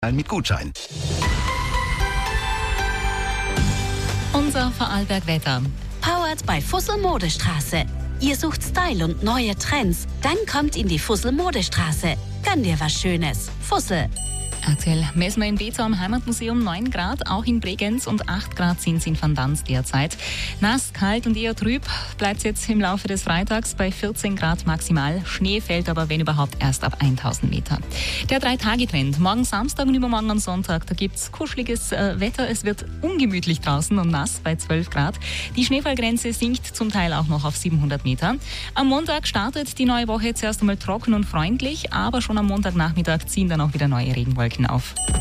mit Gutschein. Unser Vorarlberg-Wetter. Powered bei Fussel Modestraße. Ihr sucht Style und neue Trends? Dann kommt in die Fussel Modestraße. Gönn dir was Schönes. Fussel. Aktuell messen wir in Bezo am Heimatmuseum 9 Grad, auch in Bregenz, und 8 Grad sind es in Van Dans derzeit. Nass, kalt und eher trüb bleibt es jetzt im Laufe des Freitags bei 14 Grad maximal. Schnee fällt aber, wenn überhaupt, erst ab 1000 Meter. Der 3-Tage-Trend. Morgen Samstag und übermorgen am Sonntag, da gibt es kuscheliges Wetter. Es wird ungemütlich draußen und nass bei 12 Grad. Die Schneefallgrenze sinkt zum Teil auch noch auf 700 Meter. Am Montag startet die neue Woche zuerst einmal trocken und freundlich, aber schon am Montagnachmittag ziehen dann auch wieder neue Regenwolken auf.